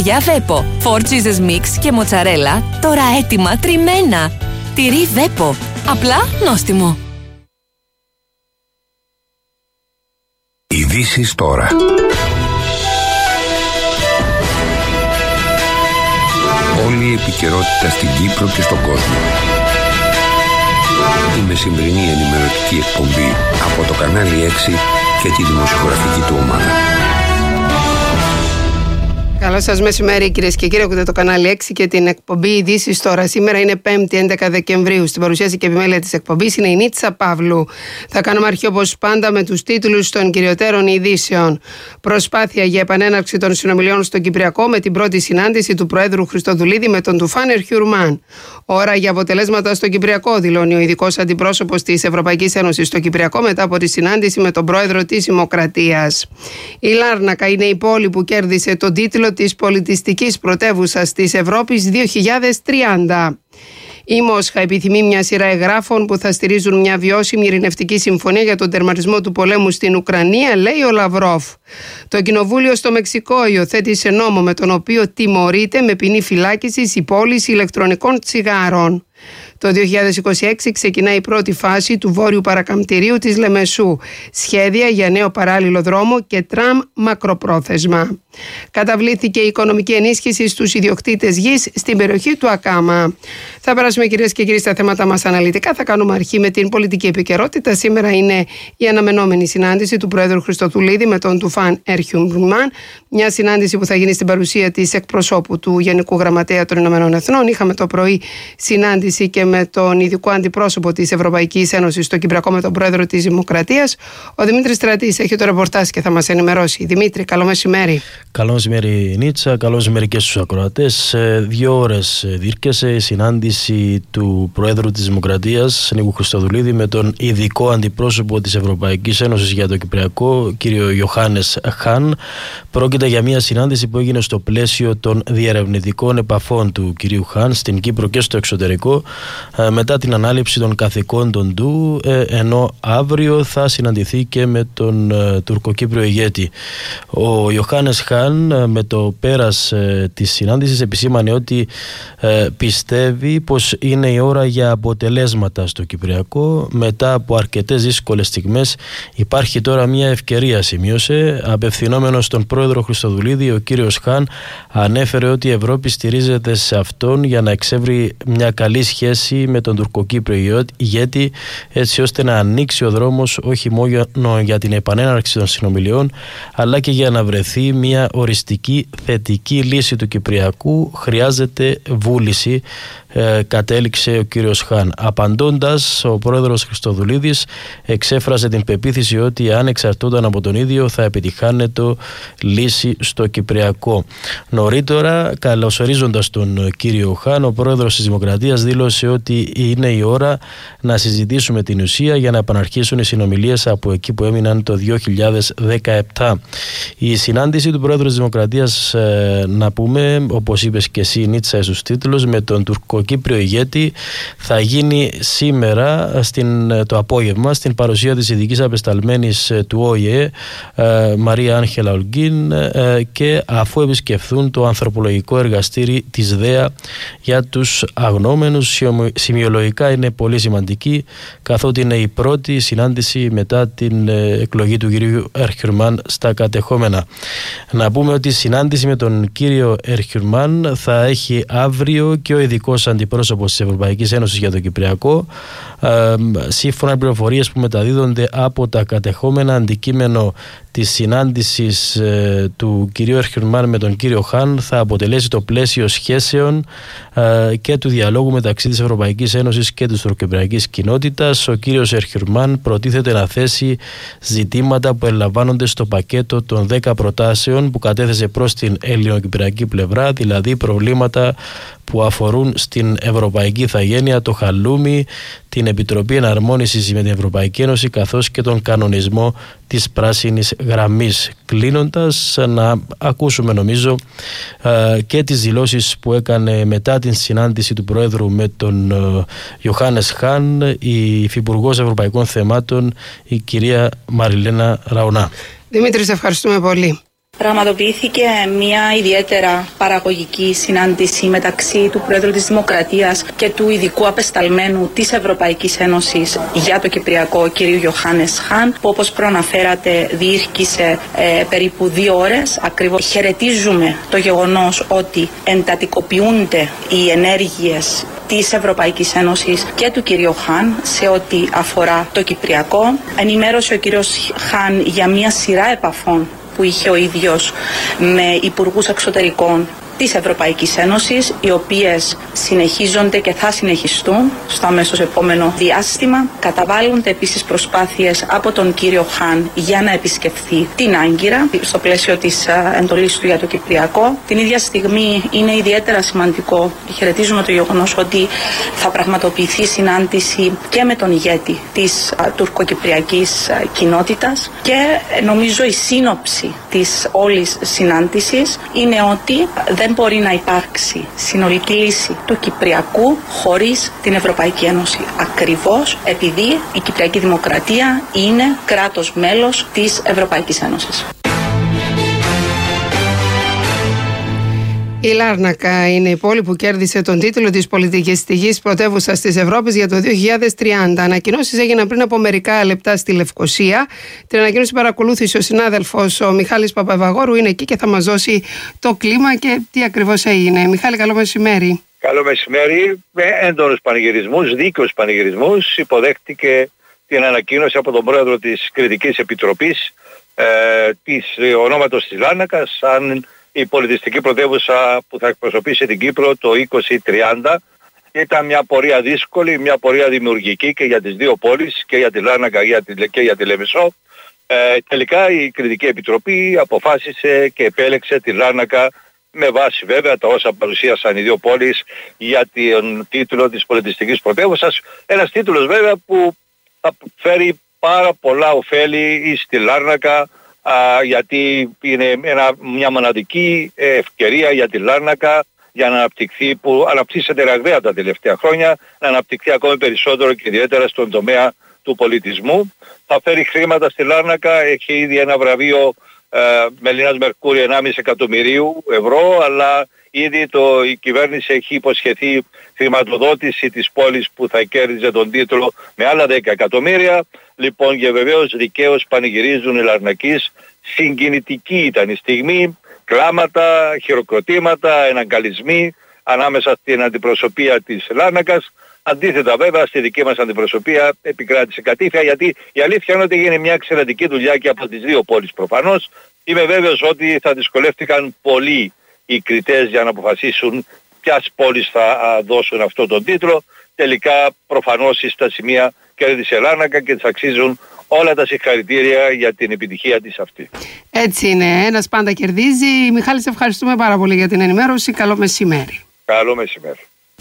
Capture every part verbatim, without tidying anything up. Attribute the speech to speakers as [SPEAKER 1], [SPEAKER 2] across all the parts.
[SPEAKER 1] Για Βέπο, four cheeses mix και μοτσαρέλα, τώρα έτοιμα τριμμένα. Τυρί Βέπο, απλά νόστιμο.
[SPEAKER 2] Ειδήσεις τώρα. Όλη η επικαιρότητα στην Κύπρο και στον κόσμο. Η μεσημβρινή ενημερωτική εκπομπή από το κανάλι έξι και τη δημοσιογραφική του ομάδα.
[SPEAKER 3] Καλό σας μεσημέρι, κυρίες και κύριοι. Ακούτε το κανάλι έξι και την εκπομπή Ειδήσεις τώρα. Σήμερα είναι πέμπτη έντεκα Δεκεμβρίου. Στην παρουσίαση και επιμέλεια της εκπομπής είναι η Νίτσα Παύλου. Θα κάνουμε αρχή όπως πάντα με τους τίτλους των κυριωτέρων ειδήσεων. Προσπάθεια για επανέναρξη των συνομιλιών στο Κυπριακό με την πρώτη συνάντηση του Προέδρου Χριστοδουλίδη με τον Τουφάν Ερχιουρμάν. Ώρα για αποτελέσματα στο Κυπριακό, δηλώνει ο ειδικός αντιπρόσωπος της Ευρωπαϊκής Ένωσης στο Κυπριακό μετά από τη συνάντηση με τον Πρόεδρο της Δημοκρατίας. Η Λάρνακα είναι η πόλη που κέρδισε τον τίτλο της πολιτιστικής πρωτεύουσας της Ευρώπης δύο χιλιάδες τριάντα. Η Μόσχα επιθυμεί μια σειρά εγγράφων που θα στηρίζουν μια βιώσιμη ειρηνευτική συμφωνία για τον τερματισμό του πολέμου στην Ουκρανία, λέει ο Λαυρόφ. Το Κοινοβούλιο στο Μεξικό υιοθέτησε νόμο με τον οποίο τιμωρείται με ποινή φυλάκισης η πώληση ηλεκτρονικών τσιγάρων. Το δύο χιλιάδες είκοσι έξι ξεκινάει η πρώτη φάση του βόρειου παρακαμπτηρίου της Λεμεσού. Σχέδια για νέο παράλληλο δρόμο και τραμ μακροπρόθεσμα. Καταβλήθηκε η οικονομική ενίσχυση στους ιδιοκτήτες γης στην περιοχή του Ακάμα. Θα περάσουμε, κυρίες και κύριοι, στα θέματα μας αναλυτικά. Θα κάνουμε αρχή με την πολιτική επικαιρότητα. Σήμερα είναι η αναμενόμενη συνάντηση του Προέδρου Χριστοδουλίδη με τον Τουφάν Ερχιουρμάν. Μια συνάντηση που θα γίνει στην παρουσία της εκπροσώπου του Γενικού Γραμματέα των Ηνωμένων Εθνών. Είχαμε το πρωί συνάντηση και με τον ειδικό αντιπρόσωπο της Ευρωπαϊκής Ένωσης στο Κυπριακό με τον Πρόεδρο της Δημοκρατίας. Ο Δημήτρης Στρατής έχει το ρεπορτάζ και θα μας ενημερώσει. Δημήτρη, καλό μεσημέρι.
[SPEAKER 4] Καλό μεσημέρι, Νίτσα. Καλό μεσημέρι και στους ακροατές. Δύο ώρες διήρκεσε η συνάντηση του Προέδρου της Δημοκρατίας, Νίκου Χριστοδουλίδη, με τον ειδικό αντιπρόσωπο της Ευρωπαϊκής Ένωσης για το Κυπριακό, κύριο Ιωχάνες Χαν. Πρόκειται για μια συνάντηση που έγινε στο πλαίσιο των διερευνητικών επαφών του κυρίου Χαν στην Κύπρο και στο εξωτερικό, μετά την ανάληψη των καθηκόντων του, ενώ αύριο θα συναντηθεί και με τον τουρκοκύπριο ηγέτη. Ο Ιωχάνες Χαν, με το πέρας της συνάντησης, επισήμανε ότι πιστεύει πως είναι η ώρα για αποτελέσματα στο Κυπριακό. Μετά από αρκετές δύσκολες στιγμές υπάρχει τώρα μια ευκαιρία, σημείωσε. Απευθυνόμενος στον Πρόεδρο Χριστοδουλίδη, ο κύριος Χαν ανέφερε ότι η Ευρώπη στηρίζεται σε αυτόν για να εξεύρει μια καλή σχέση με τον τουρκοκύπριο ηγέτη, έτσι ώστε να ανοίξει ο δρόμος όχι μόνο για την επανέναρξη των συνομιλιών, αλλά και για να βρεθεί μια οριστική θετική λύση του Κυπριακού. Χρειάζεται βούληση, ε, κατέληξε ο κύριος Χαν. Απαντώντας, ο πρόεδρος Χριστοδουλίδης εξέφρασε την πεποίθηση ότι αν εξαρτώταν από τον ίδιο θα επιτυχάνεται λύση στο Κυπριακό. Νωρίτερα, καλωσορίζοντας τον κύριο Χαν, ο πρόεδρος της Δημοκρατίας δήλωσε ότι είναι η ώρα να συζητήσουμε την ουσία για να επαναρχίσουν οι συνομιλίες από εκεί που έμειναν το δύο χιλιάδες δεκαεπτά. Η συνάντηση του Πρόεδρου της Δημοκρατίας, ε, να πούμε, όπως είπες και εσύ, Νίτσα, στους τίτλους, με τον τουρκοκύπριο ηγέτη, θα γίνει σήμερα στην, το απόγευμα στην παρουσία της ειδικής απεσταλμένης του Ο Η Ε, ε, Μαρία Άγχελα Ολγκίν, ε, και αφού επισκεφθούν το ανθρωπολογικό εργαστήρι της ΔΕΑ για τους αγνώμενους. Σημειολογικά είναι πολύ σημαντική, καθότι είναι η πρώτη συνάντηση μετά την εκλογή του κυρίου Ερχιουρμάν στα κατεχόμενα. Να πούμε ότι η συνάντηση με τον κύριο Ερχιουρμάν θα έχει αύριο και ο ειδικός αντιπρόσωπος της Ευρωπαϊκής Ένωσης για το Κυπριακό. Ε, σύμφωνα με πληροφορίες που μεταδίδονται από τα κατεχόμενα, αντικείμενο της συνάντησης ε, του κυρίου Ερχιουρμάν με τον κύριο Χαν θα αποτελέσει το πλαίσιο σχέσεων ε, και του διαλόγου μεταξύ της Ευρωπαϊκής Ένωσης και της τουρκοκυπριακής κοινότητας. Ο κύριος Ερχιουρμάν προτίθεται να θέσει ζητήματα που ελαμβάνονται στο πακέτο των δέκα προτάσεων που κατέθεσε προς την ελληνοκυπριακή πλευρά, δηλαδή προβλήματα που αφορούν στην ευρωπαϊκή ηθαγένεια, το χαλούμι, την Επιτροπή Εναρμόνισης με την Ευρωπαϊκή Ένωση, καθώς και τον κανονισμό της πράσινης γραμμής. Κλείνοντας, να ακούσουμε νομίζω και τις δηλώσεις που έκανε μετά την συνάντηση του Προέδρου με τον Ιωχάνες Χαν η Υφυπουργός Ευρωπαϊκών Θεμάτων, η κυρία Μαριλένα Ραουνά.
[SPEAKER 3] Δημήτρη, σε ευχαριστούμε πολύ.
[SPEAKER 5] Πραγματοποιήθηκε μια ιδιαίτερα παραγωγική συνάντηση μεταξύ του Πρόεδρου της Δημοκρατίας και του ειδικού απεσταλμένου της Ευρωπαϊκής Ένωσης για το Κυπριακό, κ. Ιωάννης Χαν, που όπως προαναφέρατε διήρκησε ε, περίπου δύο ώρες. Ακριβώς χαιρετίζουμε το γεγονός ότι εντατικοποιούνται οι ενέργειες της Ευρωπαϊκής Ένωσης και του κ. Χαν σε ό,τι αφορά το Κυπριακό. Ενημέρωσε ο κ. Χαν για μια σειρά επαφών που είχε ο ίδιος με υπουργούς εξωτερικών της Ευρωπαϊκής Ένωσης, οι οποίες συνεχίζονται και θα συνεχιστούν στο αμέσως επόμενο διάστημα. Καταβάλλονται επίσης προσπάθειες από τον κύριο Χαν για να επισκεφθεί την Άγκυρα στο πλαίσιο της εντολής του για το Κυπριακό. Την ίδια στιγμή είναι ιδιαίτερα σημαντικό και χαιρετίζουμε το γεγονός ότι θα πραγματοποιηθεί συνάντηση και με τον ηγέτη της τουρκοκυπριακής κοινότητας, και νομίζω η σύνοψη της όλης συνάντησης είναι ότι δεν μπορεί να υπάρξει συνολική λύση του Κυπριακού χωρίς την Ευρωπαϊκή Ένωση. Ακριβώς επειδή η Κυπριακή Δημοκρατία είναι κράτος μέλος της Ευρωπαϊκής Ένωσης.
[SPEAKER 3] Η Λάρνακα είναι η πόλη που κέρδισε τον τίτλο της πολιτιστικής πρωτεύουσας της Ευρώπης για το δύο χιλιάδες τριάντα. Ανακοινώσεις έγιναν πριν από μερικά λεπτά στη Λευκοσία. Την ανακοίνωση παρακολούθησε ο συνάδελφος ο Μιχάλης Παπαϊβαγόρου, είναι εκεί και θα μας δώσει το κλίμα και τι ακριβώς έγινε. Μιχάλη, καλό μεσημέρι.
[SPEAKER 6] Καλό μεσημέρι. Με έντονους πανηγυρισμούς, δίκαιους πανηγυρισμούς, υποδέχτηκε την ανακοίνωση από τον πρόεδρο της Κρητικής Επιτροπής ε, της ονόματος της Λάρνακας σαν η πολιτιστική πρωτεύουσα που θα εκπροσωπήσει την Κύπρο το είκοσι τριάντα. Ήταν μια πορεία δύσκολη, μια πορεία δημιουργική και για τις δύο πόλεις, και για τη Λάρνακα και για τη Λεμεσό. Ε, τελικά η Κρητική Επιτροπή αποφάσισε και επέλεξε τη Λάρνακα με βάση βέβαια τα όσα παρουσίασαν οι δύο πόλεις για τον τίτλο της πολιτιστικής πρωτεύουσας. Ένας τίτλος βέβαια που θα φέρει πάρα πολλά ωφέλη στη Λάρνακα, Α, γιατί είναι ένα, μια μοναδική ευκαιρία για τη Λάρνακα για να αναπτυχθεί, που αναπτύσσεται ραγδαία τα τελευταία χρόνια, να αναπτυχθεί ακόμη περισσότερο και ιδιαίτερα στον τομέα του πολιτισμού. Θα φέρει χρήματα στη Λάρνακα, έχει ήδη ένα βραβείο ε, Μελινάς Μερκούρη ενάμιση εκατομμυρίου ευρώ, αλλά ήδη το, η κυβέρνηση έχει υποσχεθεί χρηματοδότηση της πόλης που θα κέρδιζε τον τίτλο με άλλα δέκα εκατομμύρια. Λοιπόν, και βεβαίως δικαίως πανηγυρίζουν οι Λαρνακείς. Συγκινητική ήταν η στιγμή, κλάματα, χειροκροτήματα, εναγκαλισμοί ανάμεσα στην αντιπροσωπεία της Λάρνακας. Αντίθετα βέβαια στη δική μας αντιπροσωπεία επικράτησε κατήφια, γιατί η αλήθεια είναι ότι έγινε μια εξαιρετική δουλειά και από τις δύο πόλεις προφανώς. Είμαι βέβαιος ότι θα δυσκολεύτηκαν πολύ οι κριτές για να αποφασίσουν ποιας πόλεις θα δώσουν αυτό τον τίτλο. Τελικά προφανώς στα σημεία κέρδισε Λάρνακα και της αξίζουν όλα τα συγχαρητήρια για την επιτυχία της αυτή.
[SPEAKER 3] Έτσι είναι, ένας πάντα κερδίζει. Μιχάλη, σε ευχαριστούμε πάρα πολύ για την ενημέρωση. Καλό μεσημέρι.
[SPEAKER 6] Καλό μεσημέρι.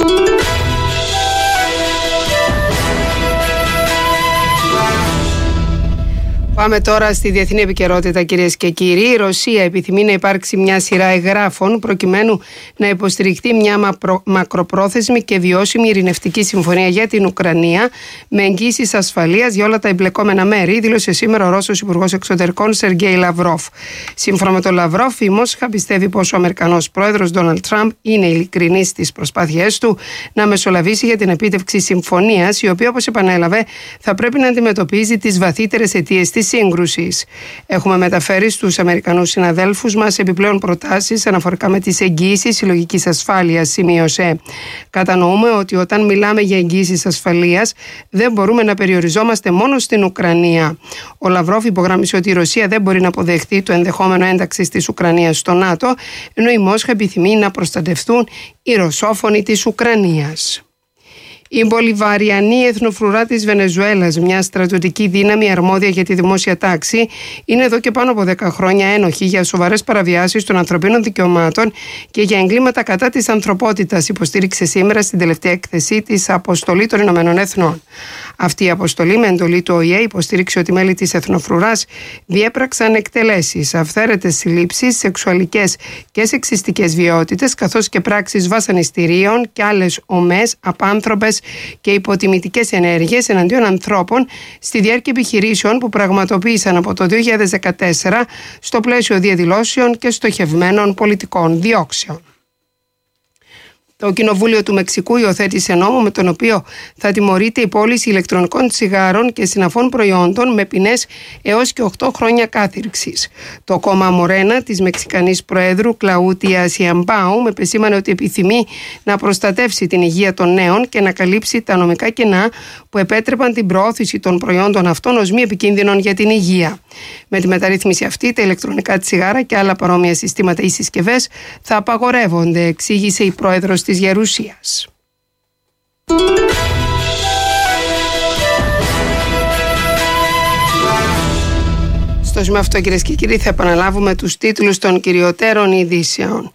[SPEAKER 3] Πάμε τώρα στη διεθνή επικαιρότητα, κυρίες και κύριοι. Η Ρωσία επιθυμεί να υπάρξει μια σειρά εγγράφων προκειμένου να υποστηριχθεί μια μακροπρόθεσμη και βιώσιμη ειρηνευτική συμφωνία για την Ουκρανία με εγγύσεις ασφαλείας για όλα τα εμπλεκόμενα μέρη, δήλωσε σήμερα ο Ρώσος Υπουργός Εξωτερικών Σεργέη Λαυρόφ. Σύμφωνα με τον Λαυρόφ, η Μόσχα πιστεύει πως ο Αμερικανός πρόεδρος Ντόναλντ Τραμπ είναι ειλικρινής στις προσπάθειές του να μεσολαβήσει για την επίτευξη συμφωνίας, η οποία, όπως επανέλαβε, θα πρέπει να αντιμετωπίζει τις βαθύτερες αιτίες της σύγκρουσης. Έχουμε μεταφέρει στους Αμερικανούς συναδέλφους μας επιπλέον προτάσεις αναφορικά με τις εγγύησεις συλλογικής ασφάλειας, σημείωσε. Κατανοούμε ότι όταν μιλάμε για εγγύησεις ασφαλείας δεν μπορούμε να περιοριζόμαστε μόνο στην Ουκρανία. Ο Λαυρόφ υπογράμμισε ότι η Ρωσία δεν μπορεί να αποδεχτεί το ενδεχόμενο ένταξης της Ουκρανίας στο ΝΑΤΟ, ενώ η Μόσχα επιθυμεί να προστατευτούν οι ρωσόφωνοι της Ουκρανίας. Η Μπολιβαριανή Εθνοφρουρά της Βενεζουέλας, μια στρατιωτική δύναμη αρμόδια για τη δημόσια τάξη, είναι εδώ και πάνω από δέκα χρόνια ένοχη για σοβαρές παραβιάσεις των ανθρωπίνων δικαιωμάτων και για εγκλήματα κατά της ανθρωπότητας, υποστήριξε σήμερα στην τελευταία έκθεσή της Αποστολή των Ηνωμένων Εθνών. Αυτή η αποστολή, με εντολή του Ο Η Ε, υποστήριξε ότι μέλη της Εθνοφρουράς διέπραξαν εκτελέσεις, αυθαίρετες συλλήψεις, σεξουαλικές και σεξιστικές βιαιότητες, καθώς και πράξεις βασανιστήριων και άλλες ομές, απάνθρωπες και υποτιμητικές ενέργειες εναντίον ανθρώπων στη διάρκεια επιχειρήσεων που πραγματοποίησαν από το δύο χιλιάδες δεκατέσσερα στο πλαίσιο διαδηλώσεων και στοχευμένων πολιτικών διώξεων. Το Κοινοβούλιο του Μεξικού υιοθέτησε νόμο με τον οποίο θα τιμωρείται η πώληση ηλεκτρονικών τσιγάρων και συναφών προϊόντων με ποινές έως και οκτώ χρόνια κάθυρξης. Το κόμμα Μορένα της Μεξικανής Προέδρου Κλαούτια Σιαμπάου επεσήμανε ότι επιθυμεί να προστατεύσει την υγεία των νέων και να καλύψει τα νομικά κενά που επέτρεπαν την προώθηση των προϊόντων αυτών ως μη επικίνδυνων για την υγεία. Με τη μεταρρύθμιση αυτή, τα ηλεκτρονικά τσιγάρα και άλλα παρόμοια συστήματα ή συσκευές θα απαγορεύονται, εξήγησε η πρόεδρος της Γερουσίας. Στο σημείο αυτό, κυρίες και κύριοι, θα επαναλάβουμε τους τίτλους των κυριωτέρων ειδήσεων.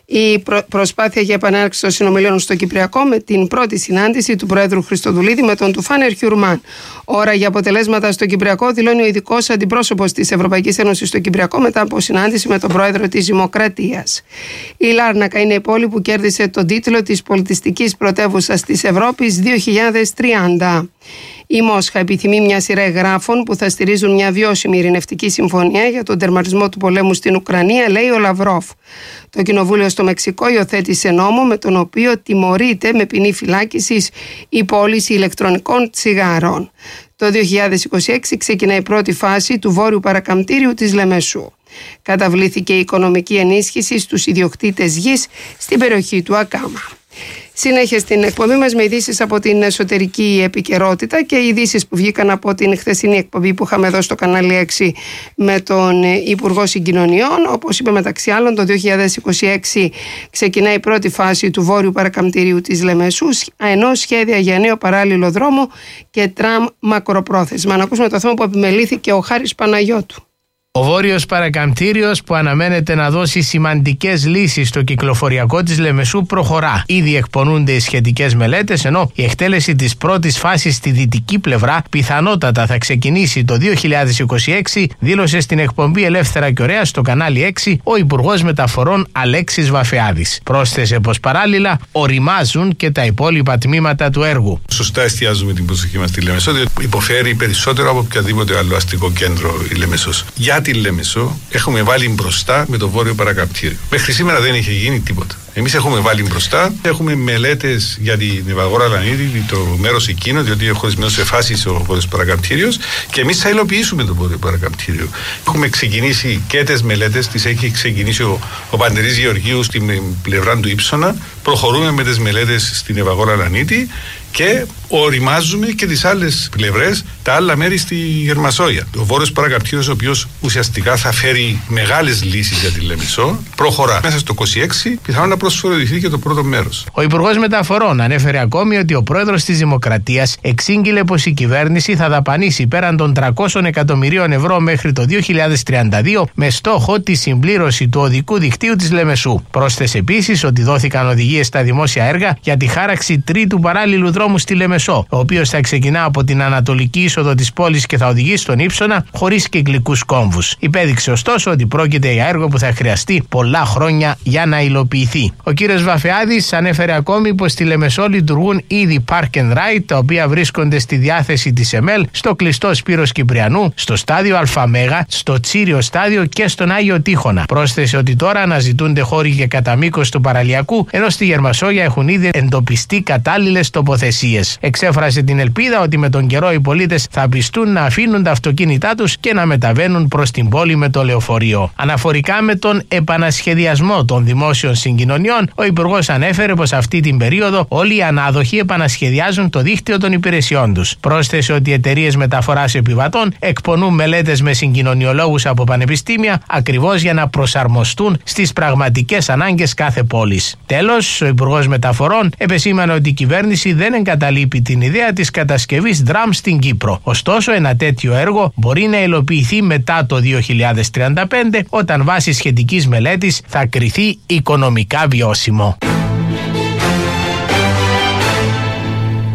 [SPEAKER 3] Η προ- προσπάθεια για επανέναρξη των συνομιλίων στο Κυπριακό με την πρώτη συνάντηση του Προέδρου Χριστοδουλίδη με τον Τουφάν Χιουρμάν. Ώρα για αποτελέσματα στο Κυπριακό, δηλώνει ο ειδικός αντιπρόσωπος της Ευρωπαϊκής Ένωσης στο Κυπριακό μετά από συνάντηση με τον Πρόεδρο της Δημοκρατίας. Η Λάρνακα είναι η πόλη που κέρδισε τον τίτλο της πολιτιστικής πρωτεύουσας της Ευρώπης δύο χιλιάδες τριάντα. Η Μόσχα επιθυμεί μια σειρά εγγράφων που θα στηρίζουν μια βιώσιμη ειρηνευτική συμφωνία για τον τερματισμό του πολέμου στην Ουκρανία, λέει ο Λαυρόφ. Το Κοινοβούλιο στο Μεξικό υιοθέτησε νόμο με τον οποίο τιμωρείται με ποινή φυλάκισης η πώληση ηλεκτρονικών τσιγάρων. Το δύο χιλιάδες είκοσι έξι ξεκινάει η πρώτη φάση του βόρειου παρακαμπτήριου της Λεμεσού. Καταβλήθηκε η οικονομική ενίσχυση στους ιδιοκτήτες γης στην περιοχή του Ακάμα. Συνέχεια στην εκπομπή μας με ειδήσεις από την εσωτερική επικαιρότητα και ειδήσεις που βγήκαν από την χθεσινή εκπομπή που είχαμε εδώ στο κανάλι έξι με τον Υπουργό Συγκοινωνιών. Όπως είπε μεταξύ άλλων, το δύο χιλιάδες είκοσι έξι ξεκινάει η πρώτη φάση του βόρειου παρακαμπτηρίου της Λεμεσού, ενώ σχέδια για νέο παράλληλο δρόμο και τραμ μακροπρόθεσμα. Να ακούσουμε το θέμα που επιμελήθηκε ο Χάρης Παναγιώτου.
[SPEAKER 7] Ο Βόρειος Παρακαμπτήριος, που αναμένεται να δώσει σημαντικές λύσεις στο κυκλοφοριακό της Λεμεσού, προχωρά. Ήδη εκπονούνται οι σχετικές μελέτες, ενώ η εκτέλεση της πρώτης φάσης στη δυτική πλευρά πιθανότατα θα ξεκινήσει το δύο χιλιάδες είκοσι έξι, δήλωσε στην εκπομπή Ελεύθερα και Ωραία στο κανάλι έξι ο Υπουργός Μεταφορών Αλέξης Βαφεάδης. Πρόσθεσε πως παράλληλα οριμάζουν και τα υπόλοιπα τμήματα του έργου.
[SPEAKER 8] Σωστά εστιάζουμε την προσοχή μας στη Λεμεσό, διότι υποφέρει περισσότερο από οποιαδήποτε άλλο αστικό κέντρο η Λεμεσός. Για τη Λεμεσό έχουμε βάλει μπροστά με το βόρειο παρακαμπτήριο. Μέχρι σήμερα δεν είχε γίνει τίποτα. Εμείς έχουμε βάλει μπροστά, έχουμε μελέτες για την Ευαγόρα Λανίδη, το μέρος εκείνο, διότι είναι χωρισμένο σε φάσεις ο βόρειος παρακαμπτήριος, και εμείς θα υλοποιήσουμε το βόρειο παρακαμπτήριο. Έχουμε ξεκινήσει και τις μελέτες, τις έχει ξεκινήσει ο, ο Παντερής Γεωργίου στην πλευρά του Ήψονα. Προχωρούμε με τις μελέτες στην Ευαγόρα Λανίδη και οριμάζουμε και τις άλλες πλευρές, τα άλλα μέρη στη Γερμασόγεια. Ο βόρειος παρακαμπτήριος, ο οποίος ουσιαστικά θα φέρει μεγάλες λύσεις για τη Λεμεσό, προχωρά. Μέσα στο είκοσι έξι πιθανόν να προσφορηθεί και το πρώτο μέρος.
[SPEAKER 7] Ο Υπουργός Μεταφορών ανέφερε ακόμη ότι ο Πρόεδρος της Δημοκρατίας εξήγηλε πως η κυβέρνηση θα δαπανίσει πέραν των τριακόσια εκατομμυρίων ευρώ μέχρι το δύο χιλιάδες τριάντα δύο με στόχο τη συμπλήρωση του οδικού δικτύου της Λεμεσού. Πρόσθεσε επίσης ότι δόθηκαν οδηγίες στα δημόσια έργα για τη χάραξη τρίτου παράλληλου δρόμου στη Λεμεσό, ο οποίος θα ξεκινά από την ανατολική είσοδο της πόλης και θα οδηγεί στον Ήψονα χωρίς κυκλικούς κόμβους. Υπέδειξε ωστόσο ότι πρόκειται για έργο που θα χρειαστεί πολλά χρόνια για να υλοποιηθεί. Ο κύριος Βαφεάδης ανέφερε ακόμη πως στη Λεμεσό λειτουργούν ήδη Park and Ride, τα οποία βρίσκονται στη διάθεση της ΕΜΕΛ, στο κλειστό Σπύρος Κυπριανού, στο στάδιο Αλφαμέγα, στο Τσίριο στάδιο και στον Άγιο Τείχονα. Πρόσθεσε ότι τώρα αναζητούνται χώροι και κατά μήκος του παραλιακού, ενώ στη Γερμασόγεια έχουν ήδη εντοπιστεί κατάλληλες τοποθεσίες. Εξέφρασε την ελπίδα ότι με τον καιρό οι πολίτες θα πιστούν να αφήνουν τα αυτοκίνητά τους και να μεταβαίνουν προς την πόλη με το λεωφορείο. Αναφορικά με τον επανασχεδιασμό των δημόσιων συγκοινωνιών, ο Υπουργός ανέφερε πως αυτή την περίοδο όλοι οι ανάδοχοι επανασχεδιάζουν το δίκτυο των υπηρεσιών τους. Πρόσθεσε ότι οι εταιρείες μεταφοράς επιβατών εκπονούν μελέτες με συγκοινωνιολόγους από πανεπιστήμια ακριβώς για να προσαρμοστούν στις πραγματικές ανάγκες κάθε πόλης. Τέλος, ο Υπουργός Μεταφορών επεσήμανε ότι η κυβέρνηση δεν εγκαταλείπει την ιδέα της κατασκευής ντραμ στην Κύπρο. Ωστόσο, ένα τέτοιο έργο μπορεί να υλοποιηθεί μετά το δύο χιλιάδες τριάντα πέντε, όταν βάσει σχετικής μελέτης θα κριθεί οικονομικά βιώσιμο.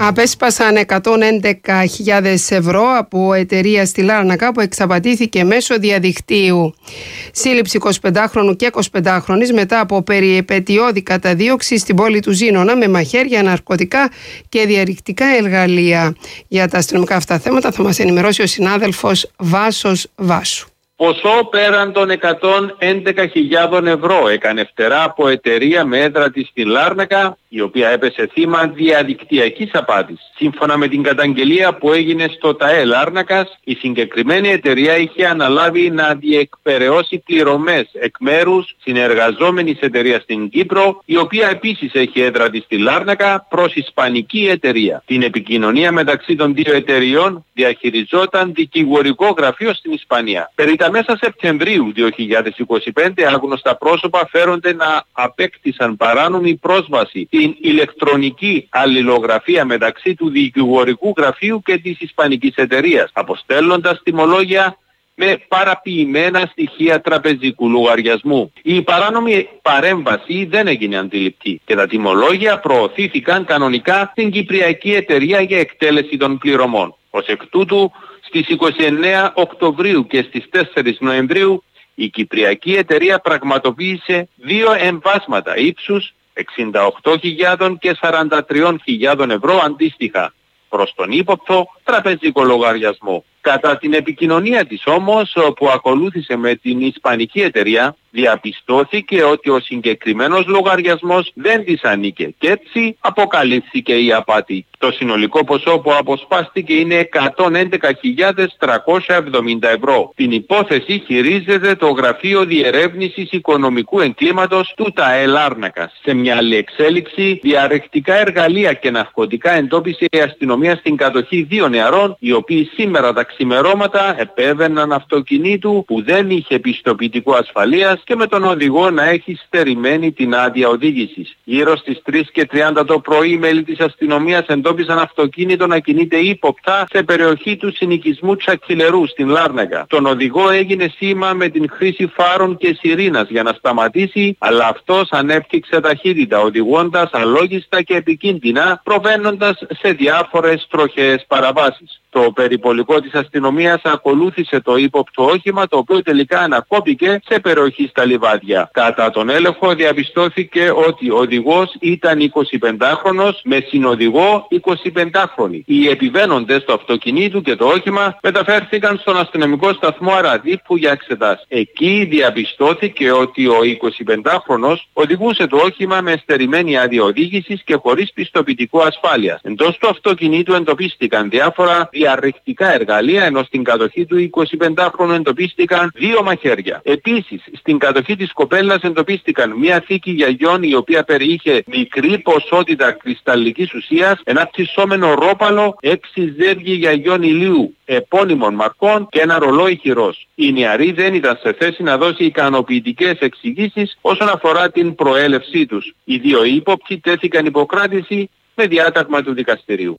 [SPEAKER 3] Απέσπασαν εκατόν έντεκα χιλιάδες ευρώ από εταιρεία στη Λάρνακα που εξαπατήθηκε μέσω διαδικτύου. Σύλληψη εικοσιπεντάχρονου και εικοσιπεντάχρονης μετά από περιεπετειώδη καταδίωξη στην πόλη του Ζήνονα με μαχαίρια, ναρκωτικά και διαρρηκτικά εργαλεία. Για τα αστυνομικά αυτά θέματα θα μας ενημερώσει ο συνάδελφος Βάσος Βάσου.
[SPEAKER 9] Ποσό πέραν των εκατόν έντεκα χιλιάδων ευρώ έκανε φτερά από εταιρεία με έδρα της στη Λάρνακα, η οποία έπεσε θύμα διαδικτυακής απάτης. Σύμφωνα με την καταγγελία που έγινε στο ΤΑΕ Λάρνακας, η συγκεκριμένη εταιρεία είχε αναλάβει να διεκπεραιώσει πληρωμές εκ μέρους συνεργαζόμενης εταιρείας στην Κύπρο, η οποία επίσης έχει έδρα της στη Λάρνακα, προς ισπανική εταιρεία. Την επικοινωνία μεταξύ των δύο εταιριών διαχειριζόταν δικηγορικό γραφείο στην Ισπανία. Περί τα μέσα Σεπτεμβρίου δύο χιλιάδες είκοσι πέντε άγνωστα πρόσωπα φέρονται να απέκτησαν παράνομη πρόσβαση στην ηλεκτρονική αλληλογραφία μεταξύ του δικηγορικού γραφείου και της ισπανικής εταιρείας, αποστέλλοντας τιμολόγια με παραποιημένα στοιχεία τραπεζικού λογαριασμού. Η παράνομη παρέμβαση δεν έγινε αντιληπτή και τα τιμολόγια προωθήθηκαν κανονικά στην Κυπριακή Εταιρεία για εκτέλεση των πληρωμών. Ως εκ τούτου, στις είκοσι εννέα Οκτωβρίου και στις τέσσερις Νοεμβρίου η Κυπριακή Εταιρεία πραγματοποίησε δύο εμβάσματα ύψους εξήντα οκτώ χιλιάδες και σαράντα τρία χιλιάδες ευρώ αντίστοιχα προς τον ύποπτο τραπεζικό λογαριασμό. Κατά την επικοινωνία της όμως που ακολούθησε με την ισπανική εταιρεία, διαπιστώθηκε ότι ο συγκεκριμένος λογαριασμός δεν της ανήκε και έτσι αποκαλύφθηκε η απάτη. Το συνολικό ποσό που αποσπάστηκε είναι εκατόν έντεκα χιλιάδες τριακόσια εβδομήντα ευρώ. Την υπόθεση χειρίζεται το Γραφείο Διερεύνησης Οικονομικού Εγκλήματος του ΤΑΕ Λάρνακας. Σε μια άλλη εξέλιξη, διαρρηκτικά εργαλεία και ναρκωτικά εντόπισε η αστυνομία στην κατοχή δύο νεαρών, οι οποίοι σήμερα τα ξημερώματα επέβαιναν αυτοκινήτου που δεν είχε πιστοποιητικό ασφαλείας και με τον οδηγό να έχει στερημένη την άδεια οδήγησης. Γύρω στις τρεις και τριάντα το πρωί οι μέλη της αστυνομίας εντόπισαν αυτοκίνητο να κινείται ύποπτα σε περιοχή του συνοικισμού Τσακυλερού στην Λάρνακα. Τον οδηγό έγινε σήμα με την χρήση φάρων και σιρήνας για να σταματήσει, αλλά αυτός ανέπτυξε ταχύτητα οδηγώντας αλόγιστα και επικίνδυνα, προβαίνοντας σε διάφορες τροχαίες παραβάσεις. Το περιπολικό της αστυνομίας ακολούθησε το ύποπτο όχημα, το οποίο τελικά ανακόπηκε σε περιοχή στα Λιβάδια. Κατά τον έλεγχο διαπιστώθηκε ότι ο οδηγός ήταν εικοσιπεντάχρονος με συνοδηγό εικοσιπεντάχρονη. Οι επιβαίνοντες του αυτοκινήτου και το όχημα μεταφέρθηκαν στον αστυνομικό σταθμό Αραδίππου για εξετάσεις. Εκεί διαπιστώθηκε ότι ο εικοσιπεντάχρονος οδηγούσε το όχημα με στερημένη άδεια οδήγησης και χωρίς πιστοποιητικό ασφάλειας. Εντός του αυτοκινήτου εντοπίστηκαν διάφορα διαρρηκτικά εργαλεία, ενώ στην κατοχή του εικοσιπεντάχρονου εντοπίστηκαν δύο μαχαίρια. Επίσης, στην κατοχή της κοπέλας εντοπίστηκαν μια θήκη γιαγιών η οποία περιείχε μικρή ποσότητα κρυσταλλικής ουσίας, ένα ψησόμενο ρόπαλο, έξι ζεύγη γιαγιών ηλίου επώνυμων μαρκών και ένα ρολόι χειρός. Η νεαρή δεν ήταν σε θέση να δώσει ικανοποιητικές εξηγήσεις όσον αφορά την προέλευσή τους. Οι δύο ύποπτοι τέθηκαν υποκράτηση με διάταγμα του δικαστηρίου.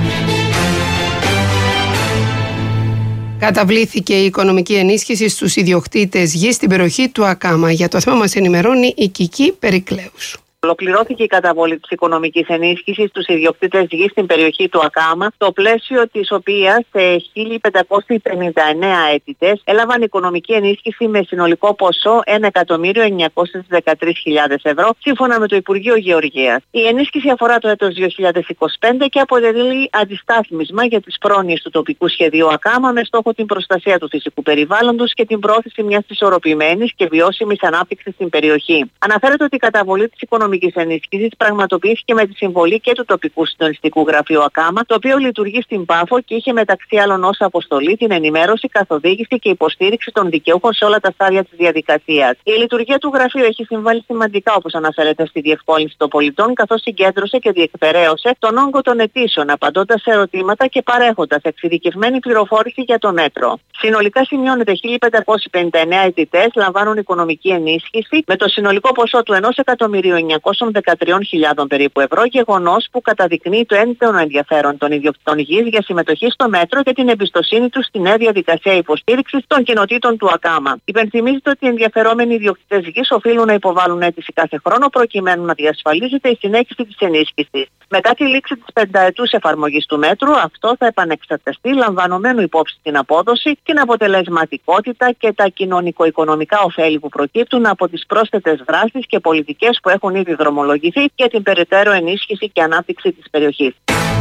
[SPEAKER 3] Καταβλήθηκε η οικονομική ενίσχυση στους ιδιοκτήτες γης στην περιοχή του Ακάμα. Για το θέμα μας ενημερώνει η Κική Περικλέους.
[SPEAKER 10] Ολοκληρώθηκε η καταβολή της οικονομικής ενίσχυσης στους ιδιοκτήτες γης στην περιοχή του Ακάμα, στο πλαίσιο της οποίας χίλια πεντακόσιοι πενήντα εννέα αίτητες έλαβαν οικονομική ενίσχυση με συνολικό ποσό ένα εκατομμύριο εννιακόσιες δεκατρείς χιλιάδες ευρώ, σύμφωνα με το Υπουργείο Γεωργίας. Η ενίσχυση αφορά το έτος δύο χιλιάδες είκοσι πέντε και αποτελεί αντιστάθμισμα για τις πρόνοιες του τοπικού σχεδίου Ακάμα με στόχο την προστασία του φυσικού περιβάλλοντος και την πρόθεση μιας ισορροπημένης και βιώσιμης ανάπτυξης στην περιοχή. Αναφέρεται ότι η καταβολή της οικονομικής ενίσχυσης πραγματοποιήθηκε με τη συμβολή και του τοπικού συντονιστικού γραφείου Ακάμα, το οποίο λειτουργεί στην Πάφο και είχε μεταξύ άλλων ως αποστολή την ενημέρωση, καθοδήγηση και υποστήριξη των δικαιούχων σε όλα τα στάδια της διαδικασίας. Η λειτουργία του γραφείου έχει συμβάλει σημαντικά, όπως αναφέρεται, στη διευκόλυνση των πολιτών, καθώς συγκέντρωσε και διεκπεραίωσε τον όγκο των αιτήσεων, απαντώντας σε ερωτήματα και παρέχοντας εξειδικευμένη πληροφόρηση για το μέτρο. Συνολικά σημειώνεται χίλια πεντακόσιοι πενήντα εννέα αιτητές λαμβάνουν οικονομική ενίσχυση με το συνολικό ποσό του ένα εκατομμύριο εννιακόσιες εννιακόσιες δεκατρείς χιλιάδες περίπου ευρώ, γεγονός που καταδεικνύει το έντονο ενδιαφέρον των ιδιοκτητών γης για συμμετοχή στο μέτρο και την εμπιστοσύνη τους στη νέα διαδικασία υποστήριξης των κοινοτήτων του ΑΚΑΜΑ. Υπενθυμίζεται ότι οι ενδιαφερόμενοι ιδιοκτητές γης οφείλουν να υποβάλουν αίτηση κάθε χρόνο προκειμένου να διασφαλίζεται η συνέχιση της ενίσχυσης. Μετά τη λήξη της πενταετούς εφαρμογής του μέτρου, αυτό θα επανεξεταστεί λαμβανομένου υπόψη την απόδοση, την αποτελεσματικότητα και τα κοινωνικο-οικονομικά ωφέλη που προκύπτουν από τις πρόσθετες δράσεις και πολιτικές που έχουν ήδη δρομολογηθεί για την περαιτέρω ενίσχυση και ανάπτυξη της περιοχής.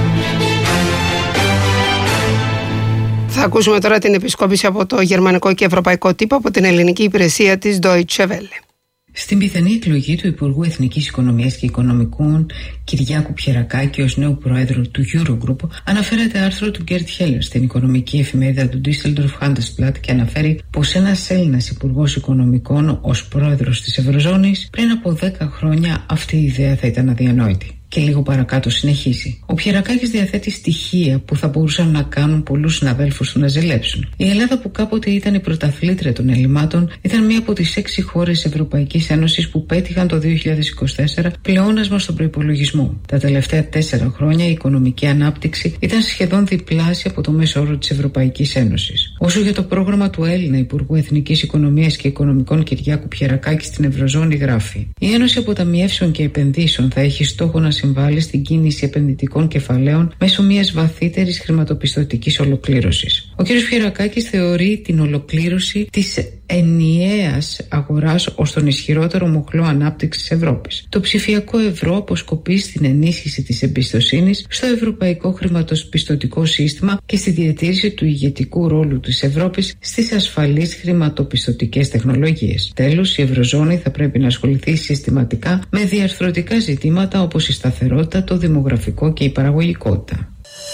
[SPEAKER 3] Θα ακούσουμε τώρα την επισκόπηση από το γερμανικό και ευρωπαϊκό τύπο από την ελληνική υπηρεσία της Deutsche Welle.
[SPEAKER 11] Στην πιθανή εκλογή του Υπουργού Εθνικής Οικονομίας και Οικονομικών Κυριάκου Πιερακάκη ως νέου Προέδρου του Eurogroup αναφέρεται άρθρο του Γκέρτ Χέλλερ στην οικονομική εφημερίδα του Düsseldorf Handelsblatt και αναφέρει πως ένας Έλληνας Υπουργός Οικονομικών ως Πρόεδρος της Ευρωζώνης πριν από δέκα χρόνια αυτή η ιδέα θα ήταν αδιανόητη. Και λίγο παρακάτω συνεχίζει. Ο Πιερακάκης διαθέτει στοιχεία που θα μπορούσαν να κάνουν πολλούς συναδέλφους του να ζηλέψουν. Η Ελλάδα, που κάποτε ήταν η πρωταθλήτρια των ελλημάτων, ήταν μία από τις έξι χώρες Ευρωπαϊκής Ένωσης που πέτυχαν το δύο χιλιάδες είκοσι τέσσερα πλεόνασμα στον προϋπολογισμό. Τα τελευταία τέσσερα χρόνια η οικονομική ανάπτυξη ήταν σχεδόν διπλάσια από το μέσο όρο της Ευρωπαϊκής Ένωσης. Όσο για το πρόγραμμα του Έλληνα Υπουργού Εθνικής Οικονομίας και Οικονομικών Κυριάκου Πιερακάκη στην Ευρωζώνη, γράφει: Η Ένωση Αποταμιεύσεων και Επενδύσεων θα έχει στόχο να συμβάλλει στην κίνηση επενδυτικών κεφαλαίων μέσω μιας βαθύτερης χρηματοπιστωτικής ολοκλήρωσης. Ο κ. Πιερακάκης θεωρεί την ολοκλήρωση της ενιαίας αγοράς ως τον ισχυρότερο μοχλό ανάπτυξης Ευρώπης. Το ψηφιακό ευρώ αποσκοπεί στην ενίσχυση της εμπιστοσύνης στο ευρωπαϊκό χρηματοπιστωτικό σύστημα και στη διατήρηση του ηγετικού ρόλου της Ευρώπης στις ασφαλείς χρηματοπιστωτικές τεχνολογίες. Τέλος, η Ευρωζώνη θα πρέπει να ασχοληθεί συστηματικά με διαρθρωτικά ζητήματα όπως η σταθερότητα, το δημογραφικό και η παραγωγικότητα.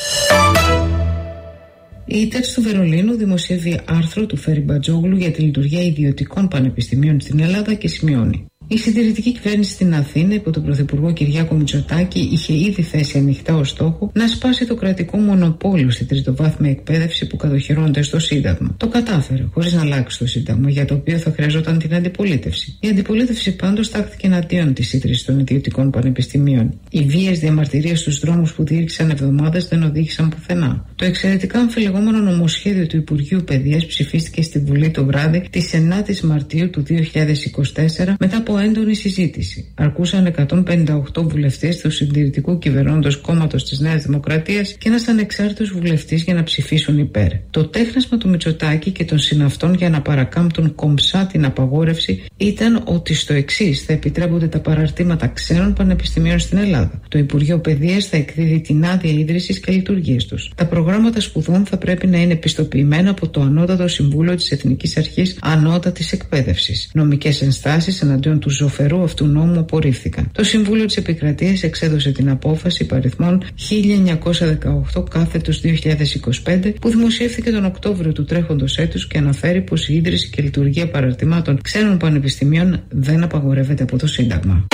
[SPEAKER 11] Η ΙΤΕΡ του Βερολίνου δημοσιεύει άρθρο του Φέρι Μπατζόγλου για τη λειτουργία ιδιωτικών πανεπιστημίων στην Ελλάδα και σημειώνει: η συντηρητική κυβέρνηση στην Αθήνα υπό τον Πρωθυπουργό Κυριάκο Μητσοτάκη είχε ήδη θέσει ανοιχτά ως στόχο να σπάσει το κρατικό μονοπόλιο στη τριτοβάθμια εκπαίδευση που κατοχυρώνεται στο Σύνταγμα. Το κατάφερε χωρίς να αλλάξει το Σύνταγμα, για το οποίο θα χρειαζόταν την αντιπολίτευση. Η αντιπολίτευση πάντως τάχθηκε εναντίον της ίδρυσης των ιδιωτικών πανεπιστημίων. Οι βίαιες διαμαρτυρίες στους δρόμους που διήρξαν εβδομάδες δεν οδήγησαν πουθενά. Το εξαιρετικά αμφιλεγόμενο νομοσχέδιο του Υπουργείου Παιδείας ψηφίστηκε στη Βουλή το βράδυ της ενάτης Μαρτίου του δύο χιλιάδες είκοσι τέσσερα μετά από έντονη συζήτηση. Αρκούσαν εκατόν πενήντα οκτώ βουλευτές του συντηρητικού κυβερνώντος κόμματος της Νέας Δημοκρατίας και ένας ανεξάρτητος βουλευτής για να ψηφίσουν υπέρ. Το τέχνασμα του Μητσοτάκη και των συναυτών για να παρακάμπτουν κομψά την απαγόρευση ήταν ότι στο εξής θα επιτρέπονται τα παραρτήματα ξένων πανεπιστημίων στην Ελλάδα. Το Υπουργείο Παιδείας θα εκδίδει την άδεια ίδρυσης και λειτουργίας τους. Τα προγράμματα σπουδών θα πρέπει να είναι πιστοποιημένα από το Ανώτατο Συμβούλιο της Εθνικής Αρχής Ανώτατης Εκπαίδευσης. Νομικές ενστάσεις εναντίον του ζωφερού αυτού νόμου απορρίφθηκαν. Το Συμβούλιο της Επικρατείας εξέδωσε την απόφαση υπαριθμών χίλια εννιακόσια δεκαοκτώ κάθετος δύο χιλιάδες είκοσι πέντε που δημοσιεύθηκε τον Οκτώβριο του τρέχοντος έτους και αναφέρει πως η ίδρυση και λειτουργία παραρτημάτων ξένων πανεπιστημίων δεν απαγορεύεται από το Σύνταγμα.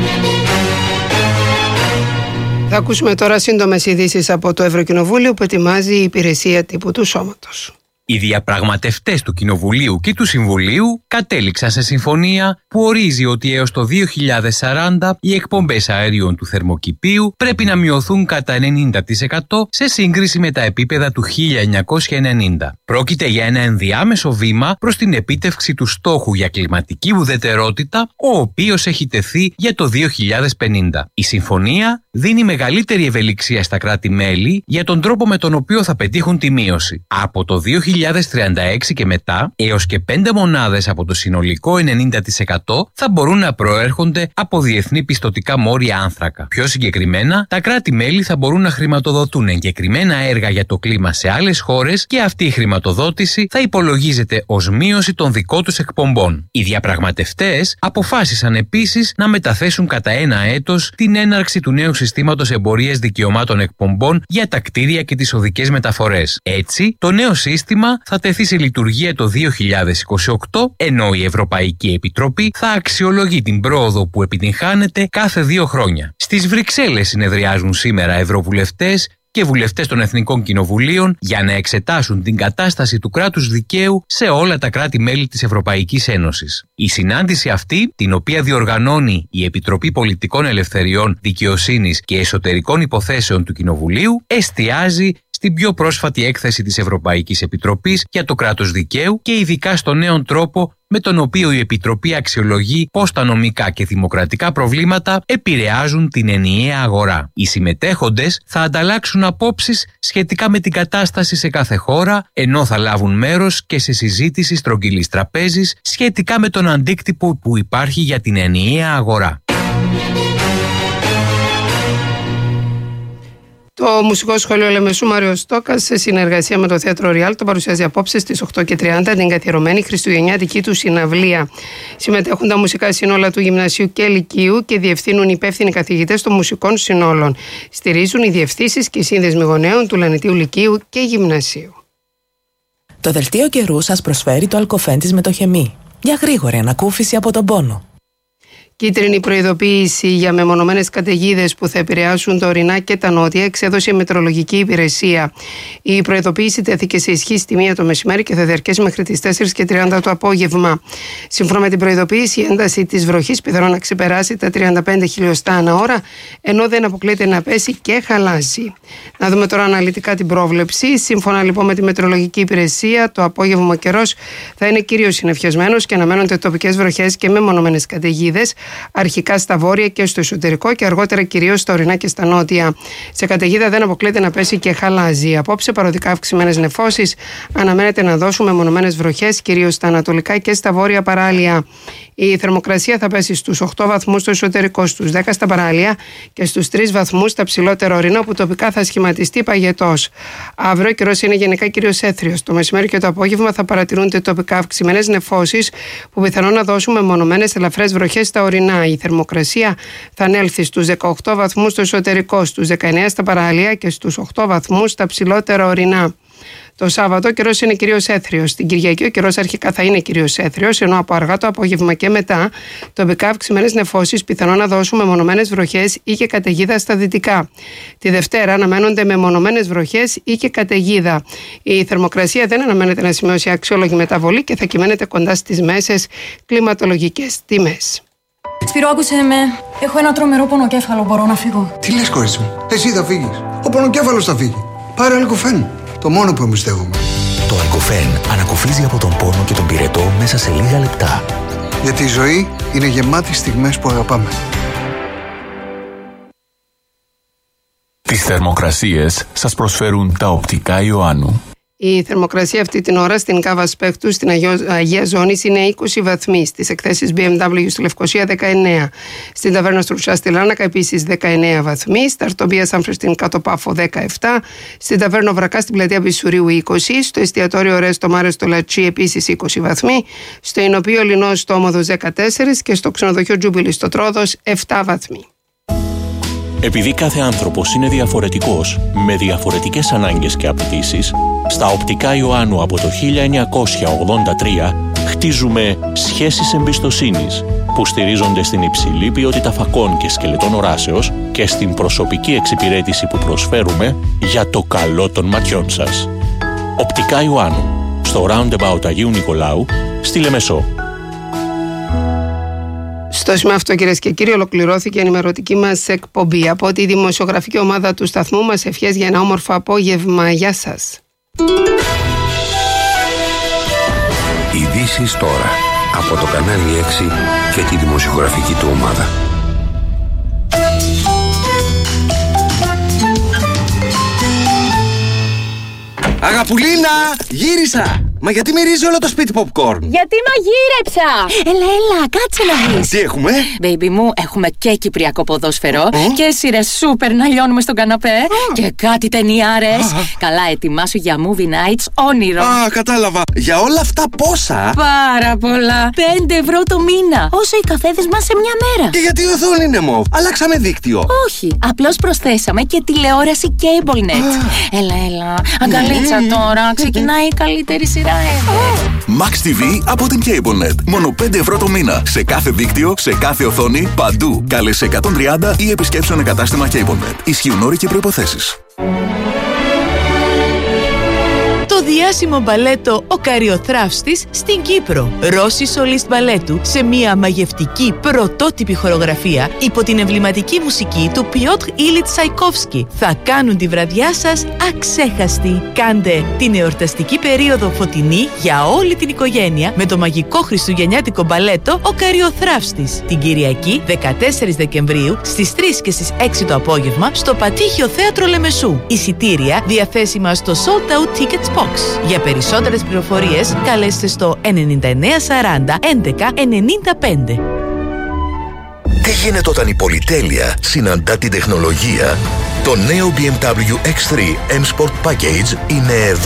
[SPEAKER 3] Θα ακούσουμε τώρα σύντομες ειδήσεις από το Ευρωκοινοβούλιο που ετοιμάζει η υπηρεσία τύπου του Σώματος.
[SPEAKER 12] Οι διαπραγματευτές του Κοινοβουλίου και του Συμβουλίου κατέληξαν σε συμφωνία που ορίζει ότι έως το δύο χιλιάδες σαράντα οι εκπομπές αερίων του θερμοκηπίου πρέπει να μειωθούν κατά ενενήντα τοις εκατό σε σύγκριση με τα επίπεδα του χίλια εννιακόσια ενενήντα. Πρόκειται για ένα ενδιάμεσο βήμα προς την επίτευξη του στόχου για κλιματική ουδετερότητα, ο οποίος έχει τεθεί για το δύο χιλιάδες πενήντα. Η συμφωνία δίνει μεγαλύτερη ευελιξία στα κράτη-μέλη για τον τρόπο με τον οποίο θα πετύχουν τη μείωση. Από το δύο χιλιάδες τριάντα έξι και μετά, έως και πέντε μονάδες από το συνολικό ενενήντα τοις εκατό θα μπορούν να προέρχονται από διεθνή πιστωτικά μόρια άνθρακα. Πιο συγκεκριμένα, τα κράτη-μέλη θα μπορούν να χρηματοδοτούν εγκεκριμένα έργα για το κλίμα σε άλλες χώρες και αυτή η χρηματοδότηση θα υπολογίζεται ως μείωση των δικών τους εκπομπών. Οι διαπραγματευτές αποφάσισαν επίσης να μεταθέσουν κατά ένα έτος την έναρξη του νέου συστήματος εμπορίας δικαιωμάτων εκπομπών για τα κτίρια και τις οδικές μεταφορές. Έτσι, το νέο σύστημα θα τεθεί σε λειτουργία το δύο χιλιάδες είκοσι οκτώ, ενώ η Ευρωπαϊκή Επιτροπή θα αξιολογεί την πρόοδο που επιτυγχάνεται κάθε δύο χρόνια. Στις Βρυξέλλες συνεδριάζουν σήμερα ευρωβουλευτές και βουλευτές των Εθνικών Κοινοβουλίων για να εξετάσουν την κατάσταση του κράτους δικαίου σε όλα τα κράτη-μέλη της Ευρωπαϊκής Ένωσης. Η συνάντηση αυτή, την οποία διοργανώνει η Επιτροπή Πολιτικών Ελευθεριών, Δικαιοσύνης και Εσωτερικών Υποθέσεων του Κοινοβουλίου, εστιάζει στην πιο πρόσφατη έκθεση της Ευρωπαϊκής Επιτροπής για το κράτος δικαίου και ειδικά στον νέο τρόπο με τον οποίο η Επιτροπή αξιολογεί πώς τα νομικά και δημοκρατικά προβλήματα επηρεάζουν την ενιαία αγορά. Οι συμμετέχοντες θα ανταλλάξουν απόψεις σχετικά με την κατάσταση σε κάθε χώρα, ενώ θα λάβουν μέρος και σε συζήτηση στρογγυλής τραπέζης σχετικά με τον αντίκτυπο που υπάρχει για την ενιαία αγορά.
[SPEAKER 3] Το Μουσικό Σχολείο Λεμεσού Μάριο Στόκας, σε συνεργασία με το Θέατρο Ριάλ, το παρουσιάζει απόψε στις οκτώ και τριάντα την καθιερωμένη χριστουγεννιάτικη του συναυλία. Συμμετέχουν τα μουσικά σύνολα του Γυμνασίου και Λυκείου και διευθύνουν υπεύθυνοι καθηγητές των μουσικών συνόλων. Στηρίζουν οι διευθύνσεις και οι σύνδεσμοι γονέων του Λανιτίου Λυκείου και Γυμνασίου.
[SPEAKER 13] Το δελτίο καιρού σας προσφέρει το αλκοφέν της Μετοχεμή. Για γρήγορη ανακούφιση από τον πόνο.
[SPEAKER 3] Κίτρινη προειδοποίηση για μεμονωμένες καταιγίδες που θα επηρεάσουν τα ορεινά και τα νότια εξέδωσε η Μετεωρολογική Υπηρεσία. Η προειδοποίηση τέθηκε σε ισχύ στη μία το μεσημέρι και θα διαρκέσει μέχρι τις τέσσερις και τριάντα το απόγευμα. Σύμφωνα με την προειδοποίηση, η ένταση της βροχής πιθανόν να ξεπεράσει τα τριάντα πέντε χιλιοστά ανά ώρα, ενώ δεν αποκλείεται να πέσει και χαλάσει. Να δούμε τώρα αναλυτικά την πρόβλεψη. Σύμφωνα λοιπόν με τη Μετεωρολογική Υπηρεσία, το απόγευμα καιρός θα είναι κυρίως συννεφιασμένος και αναμένονται τοπικές βροχές και μεμονωμένες καταιγίδες. Αρχικά στα βόρεια και στο εσωτερικό και αργότερα κυρίως στα ορεινά και στα νότια. Σε καταιγίδα δεν αποκλείεται να πέσει και χαλάζει. Απόψε παροδικά αυξημένες νεφώσεις αναμένεται να δώσουν μεμονωμένες βροχές κυρίως στα ανατολικά και στα βόρεια παράλια. Η θερμοκρασία θα πέσει στους οκτώ βαθμούς στο εσωτερικό, στους δέκα στα παράλια και στους τρεις βαθμούς στα ψηλότερα ορεινά, που τοπικά θα σχηματιστεί παγετός. Αύριο ο καιρός είναι γενικά κυρίως έθριος. Το μεσημέρι και το απόγευμα θα παρατηρούνται τοπικά αυξημένες νεφώσεις που πιθανόν να δώσουν μεμονωμένες ελαφρές βροχές στα ορεινά. Η θερμοκρασία θα ανέλθει στους δεκαοκτώ βαθμούς στο εσωτερικό, στους δεκαεννέα στα παράλια και στους οκτώ βαθμούς στα ψηλότερα ορεινά. Το Σάββατο ο καιρός είναι κυρίως έθριος. Την Κυριακή ο καιρός αρχικά θα είναι κυρίως έθριος, ενώ από αργά το απόγευμα και μετά τοπικά αυξημένες νεφώσεις πιθανόν να δώσουν μεμονωμένες βροχές ή και καταιγίδα στα δυτικά. Τη Δευτέρα αναμένονται μεμονωμένες βροχές ή και καταιγίδα. Η θερμοκρασία δεν αναμένεται να σημειώσει αξιόλογη μεταβολή και θα κυμαίνεται κοντά στις μέσες κλιματολογικές τιμές.
[SPEAKER 14] Σπύρο, άκουσε με. Έχω ένα τρομερό πονοκέφαλο. Μπορώ να φύγω?
[SPEAKER 15] Τι λες, κορίτσι μου? Εσύ θα φύγεις. Ο πονοκέφαλος θα φύγει. Πάρε αλκοφέν. Το μόνο που εμπιστεύομαι.
[SPEAKER 16] Το αλκοφέν ανακουφίζει από τον πόνο και τον πυρετό μέσα σε λίγα λεπτά.
[SPEAKER 15] Γιατί η ζωή είναι γεμάτη στιγμές που αγαπάμε.
[SPEAKER 17] Τις θερμοκρασίες σας προσφέρουν τα οπτικά Ιωάννου.
[SPEAKER 3] Η θερμοκρασία αυτή την ώρα στην Κάβα Σπέκτου, στην Αγία Ζώνης, είναι είκοσι βαθμοί. Στις εκθέσεις μπι εμ ντάμπλιου στη Λευκοσία δεκαεννέα. Στην Ταβέρνα Στρουτσά στη Λάρνακα επίσης δεκαεννέα βαθμοί. Στα Αρτομπία Σάμφρε στην Κάτω Πάφο δεκαεπτά. Στην Ταβέρνα Βρακά στην Πλατεία Μπισουρίου είκοσι. Στο εστιατόριο Ρες στο Μάρες στο Λατσί επίσης είκοσι βαθμοί. Στο Ινοπείο Λινός στο Όμοδος δεκατέσσερα και στο ξενοδοχείο Τζούμπιλι στο Τρόδος επτά βαθμοί.
[SPEAKER 18] Επειδή κάθε άνθρωπος είναι διαφορετικός, με διαφορετικές ανάγκες και απαιτήσεις, στα οπτικά Ιωάννου από το χίλια εννιακόσια ογδόντα τρία χτίζουμε σχέσεις εμπιστοσύνης που στηρίζονται στην υψηλή ποιότητα φακών και σκελετών οράσεως και στην προσωπική εξυπηρέτηση που προσφέρουμε για το καλό των ματιών σας. Οπτικά Ιωάννου, στο Roundabout Αγίου Νικολάου, στη Λεμεσό.
[SPEAKER 3] Στο σημείο αυτό, κυρίες και κύριοι, ολοκληρώθηκε η ενημερωτική μας εκπομπή. Από τη δημοσιογραφική ομάδα του σταθμού μας, ευχές για ένα όμορφο απόγευμα. Γεια σας.
[SPEAKER 2] Ειδήσεις τώρα από το κανάλι έξι και τη δημοσιογραφική του ομάδα.
[SPEAKER 19] Αγαπουλίνα, γύρισα! Μα γιατί μυρίζει όλο το σπίτι popcorn?
[SPEAKER 20] Γιατί μαγείρεψα! Έλα, έλα, κάτσε να δεις.
[SPEAKER 19] Τι έχουμε?
[SPEAKER 20] Baby μου, έχουμε και κυπριακό ποδόσφαιρο oh. και σειρές σούπερ να λιώνουμε στον καναπέ oh. και κάτι ταινιάρες. Ah. Καλά, ετοιμάσου για movie nights όνειρο.
[SPEAKER 19] Α, ah, κατάλαβα. Για όλα αυτά πόσα?
[SPEAKER 20] Πάρα πολλά. Πέντε ευρώ το μήνα. Όσο οι καφέδες μας σε μια μέρα.
[SPEAKER 19] Και γιατί η οθόνη είναι μοβ? Αλλάξαμε δίκτυο.
[SPEAKER 20] Όχι, απλώς προσθέσαμε και τηλεόραση CableNet. Ah. Έλα, έλα. Αγκαλίτσα τώρα. Ξεκινάει η καλύτερη σειρά.
[SPEAKER 21] Max τι βι από την CableNet. Μόνο πέντε ευρώ το μήνα. Σε κάθε δίκτυο, σε κάθε οθόνη, παντού. Κάλεσε εκατόν τριάντα ή επισκέψου ένα κατάστημα CableNet. Ισχύουν όροι και προϋποθέσεις.
[SPEAKER 13] διάσημο μπαλέτο «Ο Καριοθράφστης» στην Κύπρο. Ρώση Σολίστ Μπαλέτου σε μια μαγευτική πρωτότυπη χορογραφία υπό την εμβληματική μουσική του Πιότρ Ήλιτς Τσαϊκόφσκι. Θα κάνουν τη βραδιά σας αξέχαστη. Κάντε την εορταστική περίοδο φωτεινή για όλη την οικογένεια με το μαγικό χριστουγεννιάτικο μπαλέτο «Ο Καριοθράφστης». Την Κυριακή δεκατέσσερις Δεκεμβρίου στις τρεις και στις έξι το απόγευμα στο Πατήχιο Θέατρο Λεμεσού. Εισιτήρια διαθέσιμα στο Sold Out Tickets Box. Για περισσότερες πληροφορίες καλέστε στο ενενήντα εννέα σαράντα έντεκα ενενήντα πέντε.
[SPEAKER 1] Τι γίνεται όταν η πολυτέλεια συναντά την τεχνολογία? Το νέο μπι εμ ντάμπλιου εξ θρι M Sport Package είναι εδώ.